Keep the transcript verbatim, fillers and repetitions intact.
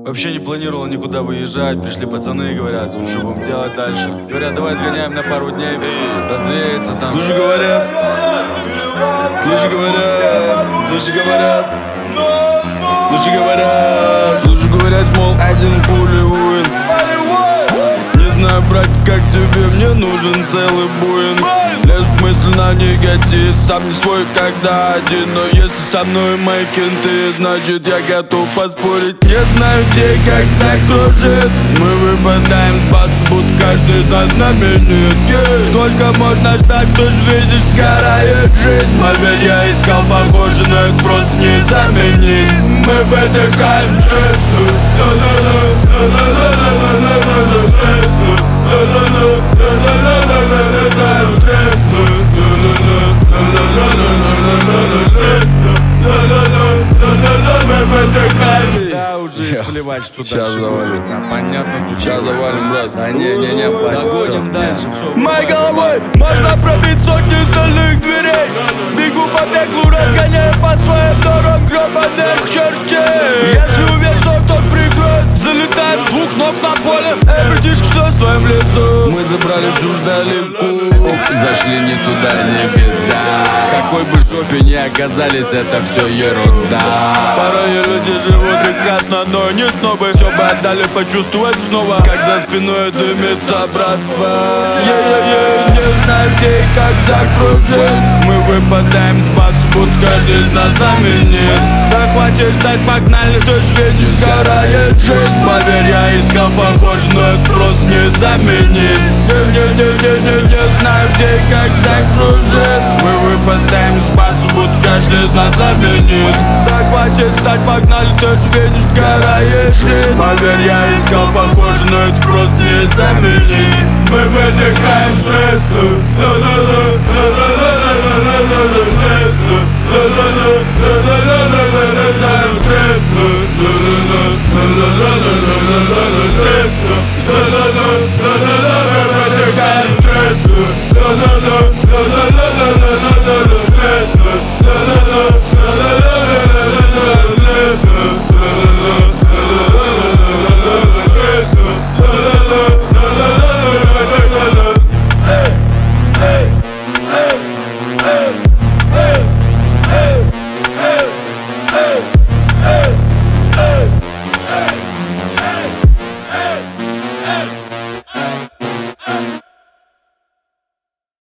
Вообще не планировал никуда выезжать. Пришли пацаны и говорят, слушай, будем делать дальше. Говорят, давай сгоняем на пару дней, развеяться там. Слушай, говорят, слушай, говорят, слушай, говорят, слушай, говорят, слушай, говорят, мол, один пули воин. Не знаю, брать, как тебе, мне нужен целый буин. Лезут мысли на негатив, сам не свой, когда один. Но если со мной мои кенты, значит я готов поспорить. Не знаю, где и как закружит. Мы выпадаем с базы, будто каждый из нас знаменит. yeah. Сколько можно ждать, ты ж видишь, сгорает жизнь. Поверь, я искал похоже, но это просто не заменить. Мы выдыхаем стресс. Да, уже плевать, что Сейчас дальше завалим. будет. А, понятно, тут Сейчас завалим, брат. Да не-не-не, догоним дальше, все. Моей головой можно пробить сотни стальных дверей. Бегу по пеклу, разгоняю по своим дорогам гребаных чертей. Если уверен, что кто-то прикроет, залетаем с двух ног на поле. Эй, братишка, что с твоим лицом? Мы забрались уж далеко, зашли не туда, не беда. Какой бы жопе ни оказались, это все ерунда. Порой люди живут прекрасно, но не снобы. Все бы отдали почувствовать снова, как за спиной дымится братва. Е-е-е, не знаю где и как закружить. Мы выпадаем с базы, будто каждый из нас знаменит. Да хватит ждать, погнали, ты ж видишь, сгорает жизнь. Поверь, я искал похоже, но это просто не заменит. Не-не-не-не-не, не знаю где и как закружит. Мы выпадаем с базы, будто каждый из нас заменит. Да хватит ждать, погнали, ты ж видишь, сгорает жизнь. Поверь, я искал похоже, но это просто не заменит. Мы выдыхаем стресс.